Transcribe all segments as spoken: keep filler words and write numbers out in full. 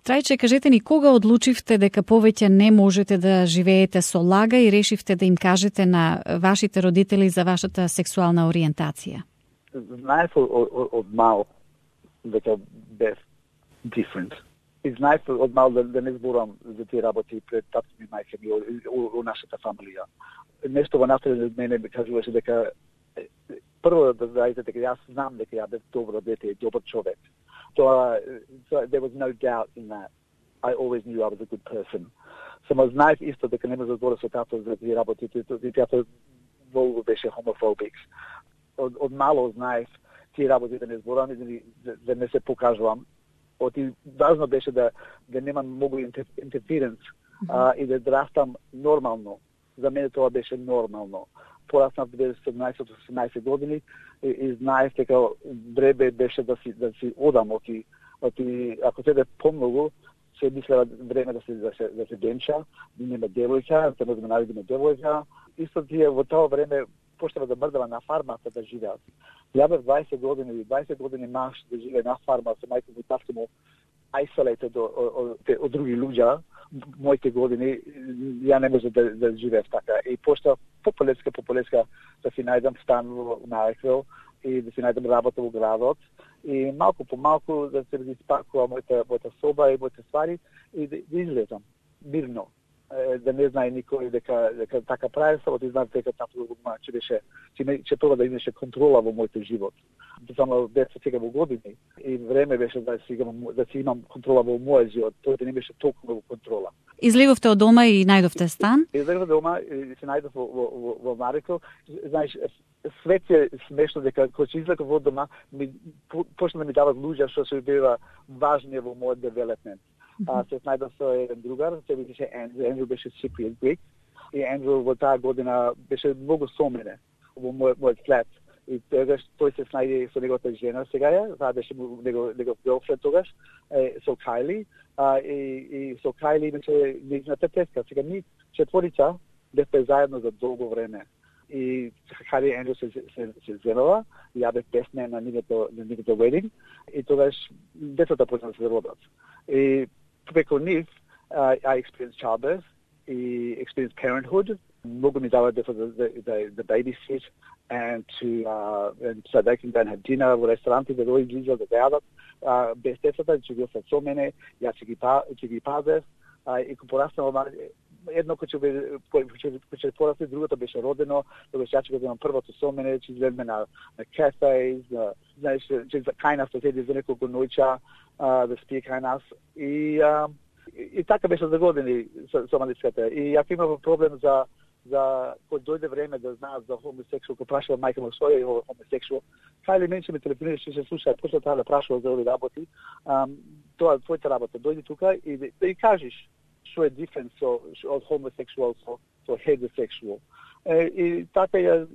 Трајче, кажете ни, кога одлучивте дека повеќе не можете да живеете со лага и решивте да им кажете на вашите родители за вашата сексуална ориентација? Знаев од мал дека бев different. И знаев од мал да, да не зборам за тие работи пред татко ми, мајка ми, у нашата фамилија. Нешто во настред од мене ми кажуваше дека прво да знаете дека јас знам дека ја бев добро дете и добар човек. Тоа, so there was no doubt in that. I always knew I was a good person. Само знаев исто дека не може да зборам со тато за тие работи, и тато многу беше homophobic. Од, од мало знаев тие работи да не зборам и да, да не се покажувам. Оти важно беше да да немам многу интерференц mm-hmm. и да растам нормално. За мене тоа беше нормално. Пораснав до седнаесет години и, и знаев дека време беше да си да си одам, оти оти ако се да помногу се мислева време да се да се да се денча, да нема девојка, да можеме најдеме девојка. Исто тие во тоа време почнава да мрдава на фармата да живеат. Ја бев дваесет години или дваесет години маж да живее на фарма со мајка ми и татко му isolated од, од, од други луѓе. Моите години ја не може да, да живеев така. И почнав пополеска, пополеска да си најдам стан во Мареквил и да си најдам работа во градот. И малку по малку да се испакува мојата, мојата соба и моите ствари и да, да излезам мирно. Да не знае никој дека, дека така прави, само да знаат дека тато го има, че беше, че, че тоа да имаше контрола во мојот живот. Само деца сега во години и време беше да си имам, да си имам контрола во мојот живот, тоа да не беше толку во контрола. Излеговте од дома и најдовте стан? Излегов од дома и се најдов во, во, во, во Мареквил. Знаеш, свет е смешно дека кога се излегов од дома, ми, почна да ми дават луѓе што се беа важни во мојот девелопмент. Uh, се најдов со еден другар, се викаше Ендрю, Ендрю беше Cypriot Greek и Ендрю во таа година беше многу со мене во мојот мој флет. И тогаш тој се снајде со неговата жена сега ја, таа беше него негов girlfriend тогаш, е, со Кайли, а, и, и со Кайли имаше нејзината тетка. Сега ние четворица бевме заедно за долго време. И Кайли и Ендрю се, се, се земела, ја бев песне на нивото на нивото wedding, и тогаш децата почна да се родат. И преку нив, uh, I experienced childbirth, I experienced parenthood. Многу ми дават for the, the, the, the babysit and to uh, and so they can go and have dinner во ресторанти, да дојдат близо да гледат. Uh, без децата, че бил со мене, јас ќе ги па, ќе ги пазев. Uh, и кога пораснав, едно кој ќе ќе порасне, другото беше родено, тогаш ја ќе го имам првото со мене, ќе излеземе на на кафеи, знаеш, ќе кај нас да седи за неколку ноќа, Uh, да спие кај нас и uh, и, и така беше за години со, со маличката. И ако имав проблем за за кога дојде време да знаат за хомосексуал, кога прашува мајка му што е хомосексуал, Кајли менше ме телефонираше, се слуша, почна таа да прашува за овие работи. Um, тоа е твојата работа. Дојди тука и да, да и кажеш што е диферент со од хомосексуал со со heterosexual. Uh, и така ја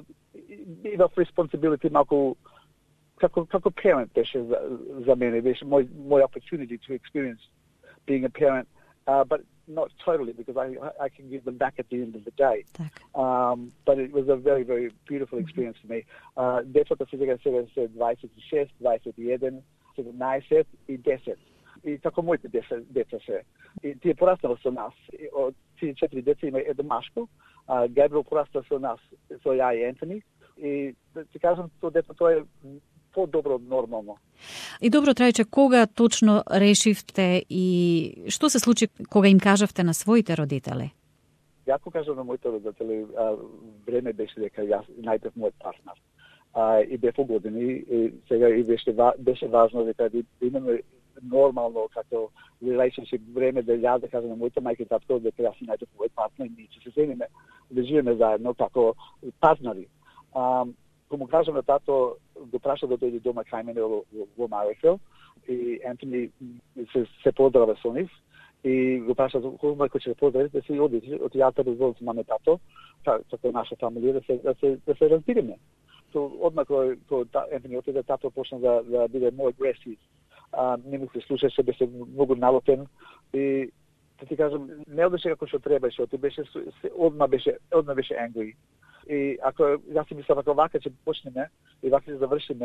имав responsibility малку како како parent беше за, за мене, беше мој мој opportunity to experience being a parent, uh, but not totally because I I can give them back at the end of the day. Um, but it was a very very beautiful experience mm-hmm. for me. Децата сега се се дваесет и шест, дваесет и еден, седумнаесет и десет. И така моите деца деца се. И тие пораснаа со нас. Од тие четири деца има едно машко. Габриел порасна со нас, со ја и Ентони. И да ти кажам, тоа дете тоа е по-добро од нормално. И добро, Трајче, кога точно решивте и што се случи кога им кажавте на своите родители? Ја кога кажав на моите родители, а, време беше дека јас најдов мојот партнер. А, и бев години, и сега и беше, беше важно дека да имаме нормално како relationship време да ја да кажам на моите мајки и татко дека јас најдов мојот партнер и ние ќе се земиме да живееме заедно како партнери. А, Кога му кажам на тато, го праша да дојде дома кај мене во, во Мареквил и Ентони се, се поздрава со нив и го праша кога ќе се поздрави да се оди од јата да зовам со маме тато, како наша фамилија да се да се да се разбиреме. То одма кога кога Ентони отиде, тато почна да да биде more aggressive. А не му се слушаше, беше многу налутен и да ти кажам, не одеше како што требаше, оти беше одма беше одма беше angry. И ако јас си мислам ако вака ќе почнеме и вака ќе завршиме,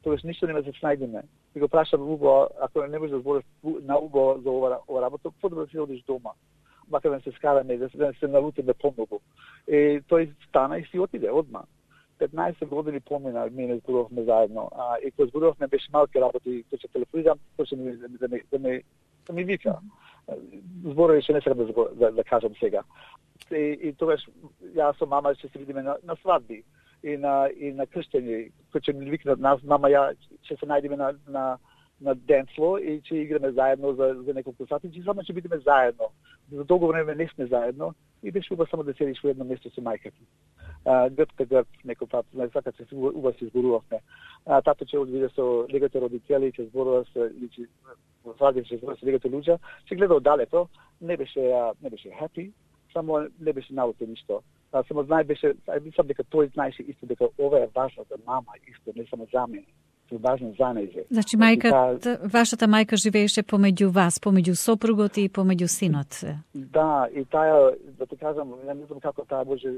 тогаш ништо нема да се снајдеме. И го прашам Уго, ако не можеш да збориш на Уго за ова, ова работа, подобро да си одиш дома. Макар да се скараме, да се, да се налутиме помногу. И тој стана и си отиде одма. петнаесет години помина, мене зборувавме заедно. А, и кога зборувавме беше малки работи, кој ќе телефонирам, кој ќе ми, да, ми, да, ми, да ми вика. Зборови што не сакам да, да, да кажам сега. И, и тогаш јас со мама ќе се видиме на, на свадби и на, и на крштење, кој ќе ми викнат нас, мама ја ќе се најдеме на, на, на денсло и ќе играме заедно за, за неколку сати, и само ќе бидеме заедно. За долго време не сме заедно и беше уба само да седиш во едно место со мајка ти. Грб ka грб, некој пат, не сакат се уба си зборувавме. Тато ќе одиде со легате родители, ќе зборува со или ќе свадим се со легате луѓе, ќе гледа оддалето, не беше не беше happy, само не беше научен ништо. Само знае беше, мислам дека тој знаеше исто дека ова е важно за мама, исто не само за мене. Важно за нејзе. Значи мајката, вашата мајка живееше помеѓу вас, помеѓу сопругот и помеѓу синот. Да, и таа, да ти кажам, не знам како таа може,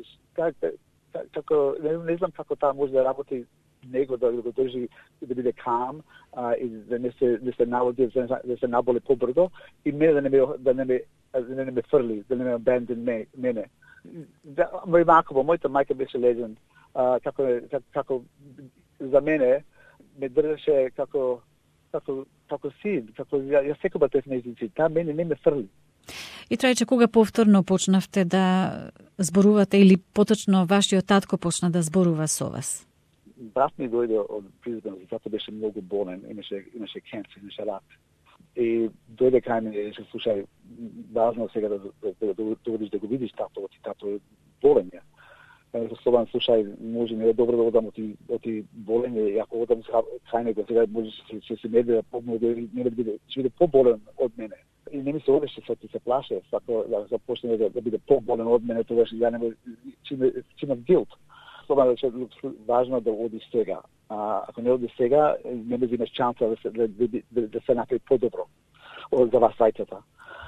како, не, не знам како таа може да работи него, да го држи, да биде кам, а, и да не се, не се наводи, да, да се наболи побрзо, и мене да не ме, да не ме, да не ме фрли, да не ме абандон ме, мене. Да, remarkable, мојата мајка беше legend, а, како, како, како за мене, ме држеше како како како син, како ја, ја секоја тој нејзин, таа мене не ме фрли. И трајче кога повторно почнавте да зборувате или поточно вашиот татко почна да зборува со вас? Брат ми дојде од Брисбен, затоа беше многу болен, имаше имаше канцер, имаше рак. И дојде кај мене и рече, слушај, важно сега да да дојдеш да го видиш тато, ти тато е болен ја. Ја слободно слушај, може не е добро да одам оти оти болен, и ако одам кај него сега може се се меде помногу не да биде, ќе биде поболен од мене. И не ми се одеше, се ти се плаше, ако да започне да, да биде поболен од мене, тогаш ја не ќе имам гилт. Слободно е важно да одиш сега. А ако не одиш сега, не би имаш шанса да се да, да, да се направи подобро за вас двајцата.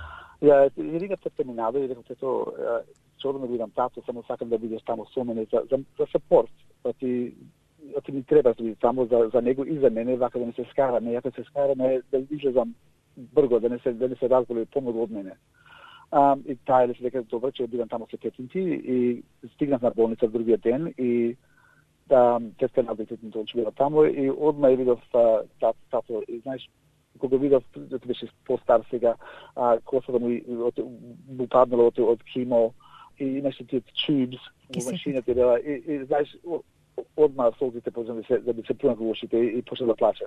Ја ригата терминала и рекам тето, ќе одам да видам тато, само сакам да бидеш таму со мене за за, за сапорт. Па ти а ти ми треба да бидеш таму за за него и за мене, вака да не се скараме, ја се скараме да излезам брго, да не се да не се разболи помногу од мене. Um, и таа е дека добро ќе бидам таму со тетинти и стигнав на болница другиот ден и да тетка на тетинто ќе била таму и одма ја видов тато, тато и знаеш кога видов да беше постар сега, а, косата му му паднала од, од химо и имаше тие tubes во машината и, и, и знаеш одма солзите почна да се да би се плюнат во ушите и, и почна да плаче.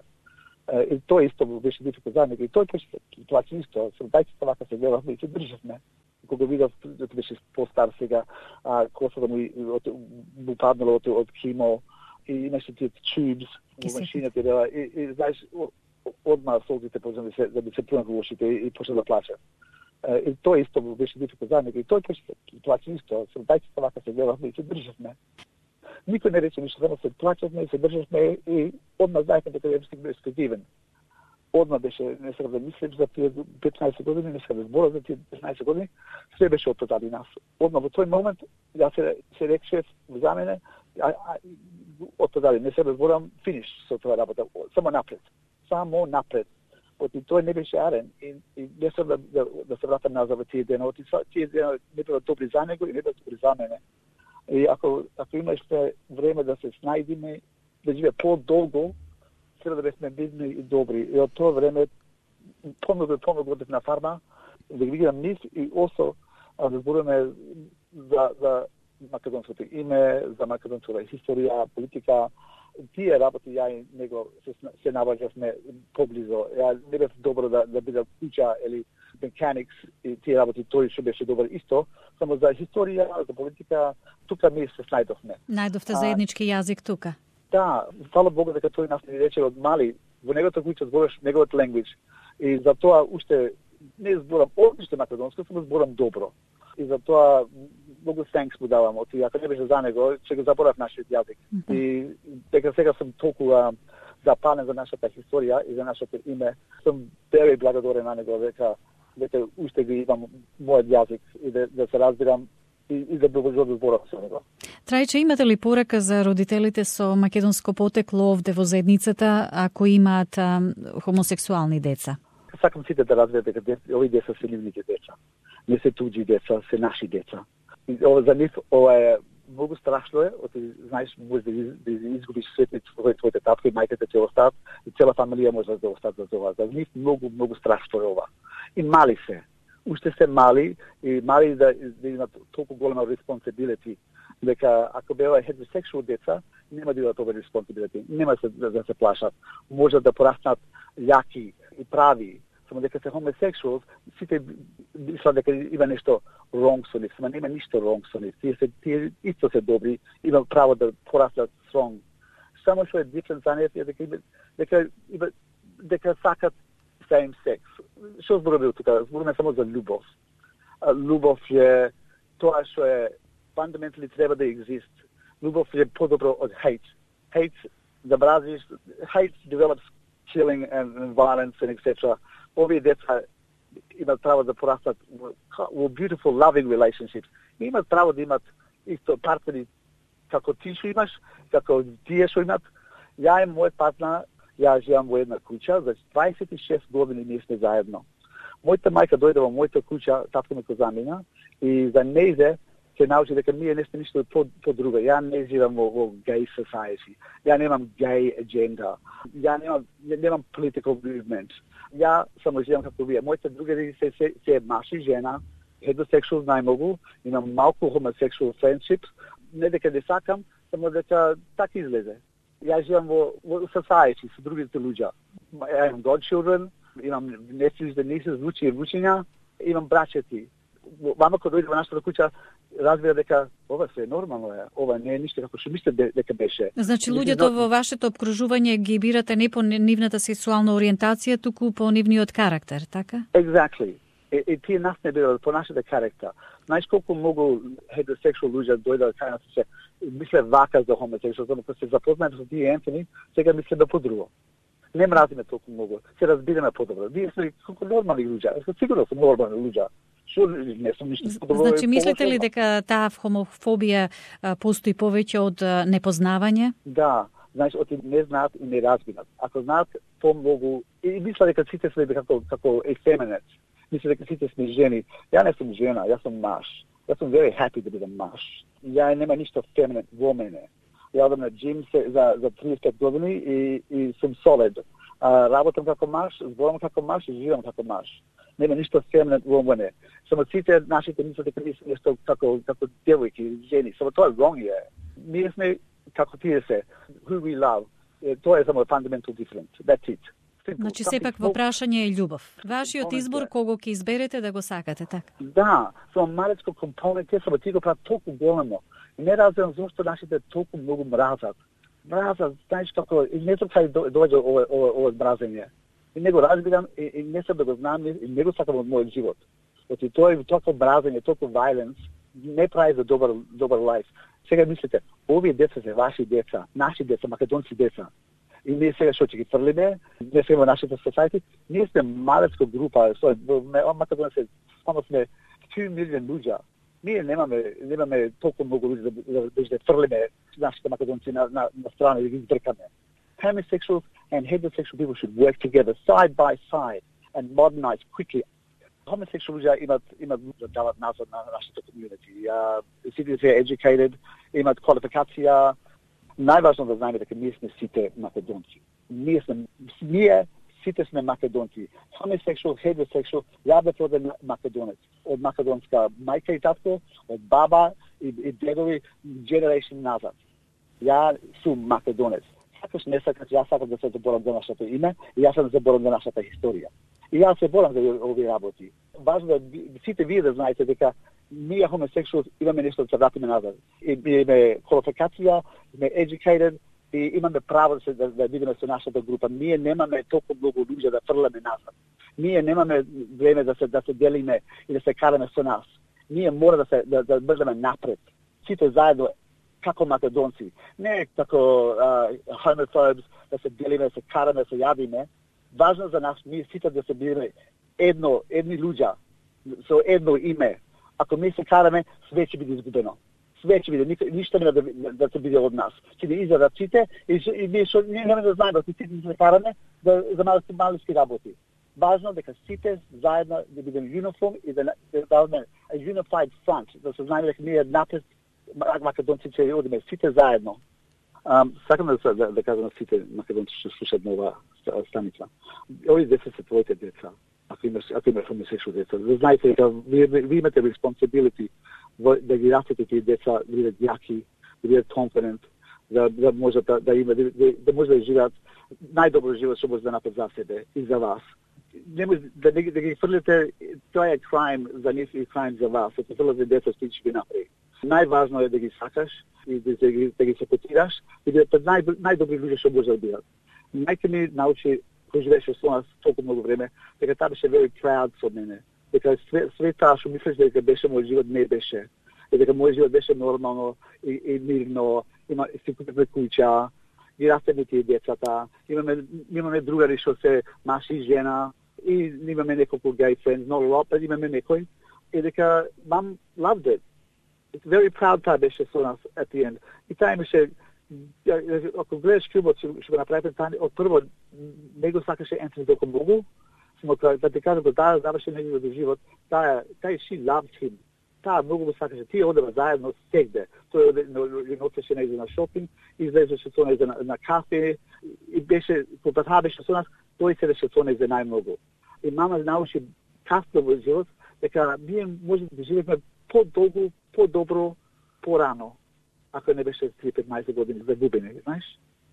И тоа исто беше дификулт за него. И тој почна да плаче исто. Со дајцата вака се гледавме и се државме. Кога видов да беше постар сега, а, косата му му паднала од, од химо и имаше тие tubes во машината и, и знаеш одма солзите почна да се да би се плюнат во ушите и, и почна да плаче. И тоа исто беше дификулт за него. И тој почна да плаче исто. Со дајцата вака се гледавме и се државме. Никој не рече ништо, само се плачевме и се државме и одма знаехме дека е скритивен. Одма беше, не сакам да мислим за тие петнаесет години, не сакам да зборам за тие петнаесет години, се беше отпозади нас. Одма во тој момент, ја се, се рече за мене, а, а, отпозади, не се да зборам, финиш со тоа работа, само напред. Само напред. Оти тој не беше арен и, и не сакам да, да, да се вратам назад во тие дена, оти тие дена не била добри за него и не била добри за мене. И ако, ако имаш време да се снајдиме, да живее по-долго, треба да бесме бедни и добри. И од тоа време, помногу и помногу одев на фарма, да ги видам низ и осо да зборуваме за, за македонското име, за македонската историја, политика. Тие работи ја и него се, се наваѓавме поблизо. Ја не бев добро да, да бидам куча или mechanics и тие работи, тој што беше добар исто, само за историја, за политика, тука ми се снајдовме. Најдовте заеднички јазик тука? Да, фала Богу дека тој нас ни рече од мали, во неговата куќа збораш неговиот language. И за тоа уште не зборам одлично македонски, само зборам добро. И за тоа многу thanks му давам, оти ако не беше за него, ќе го заборав нашиот јазик. Mm -hmm. И дека сега сум толку запален за нашата историја и за нашето име, сум very благодарен на него дека дека уште ги имам мојот јазик и да, да се разбирам и, и да продолжувам да зборам со него. Трајче, имате ли порака за родителите со македонско потекло овде во заедницата, ако имаат а, хомосексуални деца? Сакам сите да разберат дека овие деца се нивните деца. Не се туѓи деца, се наши деца. И ова за нив ова е многу страшно е, оти знаеш може да, да изгубиш светот твоите твоите татко и мајката ќе остаат и цела фамилија може да остат за това. За нив многу многу страшно е ова. И мали се. Уште се мали и мали да, да имат толку голема responsibility дека ако беа heterosexual деца нема да имаат ова responsibility, нема се да, да се плашат. Може да пораснат јаки и прави, само дека се homosexuals, сите мислат дека има нешто wrong со нив, само нема ништо wrong со нив. Тие, се, тие исто се добри, имат право да пораснат strong. Само што е different за нив е дека, дека, дека, дека сакат same sex. Што зборуваме тука? Зборуваме само за љубов. Љубов е тоа што е fundamentally треба да exist. Љубов е подобро од hate. Hate, да бразиш, hate develops killing and, and violence and et cetera. Овие деца имат право да пораснат во beautiful, loving relationships. И имат право да имат исто партнери како ти што имаш, како тие што имат. Ја и мојот партнер, ја живеам во една куќа, за дваесет и шест години ние сме заедно. Мојата мајка дојде во мојата куќа, татко ме го замина, и за нејзе се научи дека ние не сме ништо по, по друго. Ја не живеам во, во gay society. Ја немам gay agenda. Ја немам, немам political movement. Ја само живеам како вие. Моите другари се, се, се маши, жена, heterosexual најмногу, имам малку homosexual friendships. Не дека не сакам, само дека така излезе. Ја живеам во, во society со другите луѓе. Ја имам godchildren, имам nephews and nieces, внучи и внучиња, имам брачети. Мама кога дојде во нашата куќа, разбира дека ова се нормално е, ова не е ништо како што мислите дека беше. Значи луѓето во вашето обкружување ги бирате не по нивната сексуална ориентација, туку по нивниот карактер, така? Exactly. И, и тие нас не бират по нашата карактер. Знаеш колку многу heterosexual луѓе дојдат кај нас се мисле вака за homosexual, само кога се запознаат со тие Ентони, сега мислиме по друго. Не мразиме толку многу, се разбираме подобро. Вие сте колку нормални луѓе, сигурно се нормални луѓе. Шо не сум ништо подобро. Значи мислите ли дека таа хомофобија постои повеќе од непознавање? Да, знаеш, оти не знаат и не разбират. Ако знаат помногу и мислат дека сите сме како како effeminate, мислат дека сите сме жени. Ја не сум жена, јас сум маж. Јас сум very happy да бидам маж. Ја нема ништо feminine во мене. Ја одам на джим за за триесет и пет години и и сум solid. Uh, работам како маж, зборам како маж и живеам како маж. Нема ништо feminine во мене. Само сите нашите мислат дека ние сме нешто како како девојки, жени. Само тоа е wrong е. Ние сме како тие се. Who we love. Тоа е само fundamental difference. That's it. Simple. Значи сепак во прашање е љубов. Вашиот избор кого ќе изберете да го сакате, така? Да, со малечко компонент, само ти го прават толку големо. И не разбирам зошто нашите толку многу мразат. Мразат, знаеш како, и не знам кај доаѓа ова ова мразење. И не го разбирам, и, и не сам да го знам, и не го сакам од мојот живот. Оти тоа е толку мразење, толку violence, не прави за добар добар лайф. Сега мислите, овие деца се ваши деца, наши деца, македонски деца. И ние сега што ќе ги фрлиме, не сме во нашата society, ние сме малечка група, со во Македонија се само сме two million луѓе. Ние немаме немаме толку многу луѓе да да да фрлиме нашите македонци на на, на страна и да ги избркаме. Homosexuals and heterosexual people should work together side by side and modernize quickly. Homosexual луѓе имат имат да дават назад на нашата community. Uh, сите се educated, имат квалификација. Најважно да знаеме дека ние сме сите македонци. Ние сме ние сите сме македонци. Homosexual, heterosexual, ја бев роден македонец. Од македонска мајка и татко, од баба и, и дедови generation назад. Ја сум македонец. Сакаш не сакаш, јас сакам да се заборам за нашето име и јас сакам да заборам за нашата историја. И јас се борам за овие работи. Важно да сите вие да знаете дека ние homosexuals имаме нешто да се вратиме назад. И имаме квалификација, сме educated и имаме право да се да, да бидеме со нашата група. Ние немаме толку многу луѓе да фрламе назад. Ние немаме време да се да се делиме и да се караме со нас. Ние мора да се да, да бъдеме напред. Сите заедно како македонци. Не како uh, homophobes да се делиме, да се караме, да се јавиме. Важно за нас ние сите да се бидеме едно, едни луѓе со едно име. Ако ми се караме, све ќе биде изгубено. Све ќе биде, ништо нема да, да, да се биде од нас. Ќе да изадат сите и, и ние што ние нема да знаеме, ако сите се караме да за малки малки работи. Важно дека сите заедно да бидеме uniform и да даваме a unified front, да се знаеме дека ние еднапред македонците ќе одиме сите заедно. Um, сакам да, да, да кажам на сите македонци што слушаат на оваа станица. Овие деца се твоите деца. Ако имаш, ако имаш homosexual деца, да знаете дека ви, ви имате responsibility да ги растете тие деца, да бидат јаки, да бидат confident, да, да може да, да има, да, да може да живеат најдобро живот што може да направат за себе и за вас. Не може да, да, да ги фрлите, тоа е crime за нив и crime за вас, да фрлите деца што ќе ги направи. Најважно е да ги сакаш и да, да, ги, да ги сапотираш и да бидат нај, најдобри луѓе што може да бидат. Мајка ми научи, кој живееше со нас толку многу време, дека таа беше very proud со мене. Дека све, све таа што мислеше дека беше мој живот не беше. И дека мој живот беше нормално и, и мирно, има си купивме куќа, ги растеме тие децата, имаме имаме другари што се маж и жена и имаме неколку gay friends, not a lot, but имаме некој. И дека mom loved it. It's very proud таа беше со нас at the end. И таа имаше, ако гледаш филмот, што го направите, таа од прво не го сакаше Ентони толку многу, но да ти кажам, да даваше неговиот живот, таа, таа she loved him. Таа многу го сакаше. Тие одева заедно сегде. Тој ноцеше нејзе на шопинг, излезеше со нејзе на, на кафе и беше, кога таа беше со нас, тој се беше со нејзе најмногу. И мама научи касно во живот, дека ние може да живееме по-долго, по-добро, по-рано, ако не беше три-петнаесет години загубени, знаеш?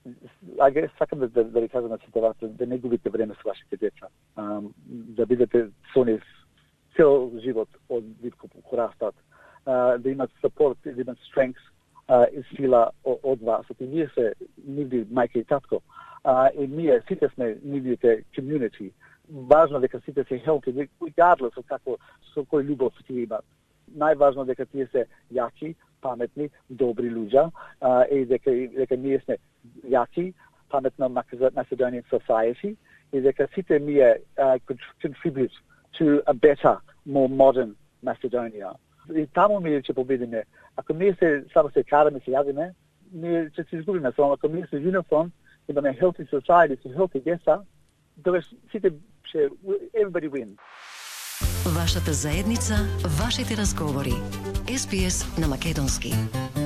Аге, сакам да, да, да ви кажам на сите вас, да не губите време со вашите деца, um, да бидете со нив цел живот од битко кога растат, uh, да имат support, да имат strength uh, и сила од вас. И вие се нивни мајка и татко, uh, и ние сите сме нивните community. Важно дека сите се healthy, regardless од како, со кој љубов ти имат. Најважно дека тие се јаки, паметни, добри луѓе, uh, и дека, дека ние сме јаки, паметна Macedonian society, и дека сите ние uh, could contribute to a better, more modern Macedonia. И таму ние ќе победиме. Ако ние се само се караме, се јавиме, ние ќе се изгубиме. Само ако ние се uniform, имаме healthy society, се healthy деца, тогаш сите ќе everybody win. Вашата заедница, вашите разговори. Ес Би Ес на македонски.